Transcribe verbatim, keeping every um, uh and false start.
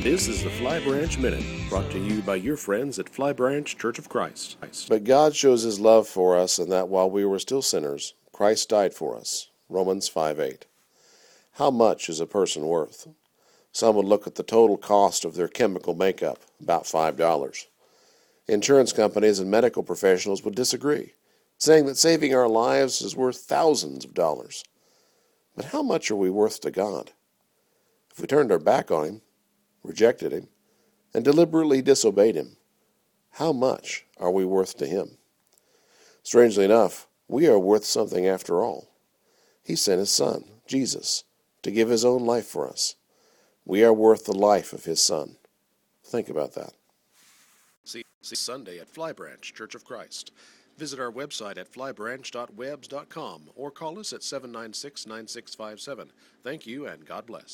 This is the Fly Branch Minute, brought to you by your friends at Fly Branch Church of Christ. But God shows his love for us in that while we were still sinners, Christ died for us. Romans five eight. How much is a person worth? Some would look at the total cost of their chemical makeup, about five dollars. Insurance companies and medical professionals would disagree, saying that saving our lives is worth thousands of dollars. But how much are we worth to God? If we turned our back on him, rejected him, and deliberately disobeyed him, how much are we worth to him? Strangely enough, we are worth something after all. He sent his Son, Jesus, to give his own life for us. We are worth the life of his Son. Think about that. See, see Sunday at Fly Branch Church of Christ. Visit our website at fly branch dot webs dot com or call us at seven nine six, nine six five seven. Thank you and God bless.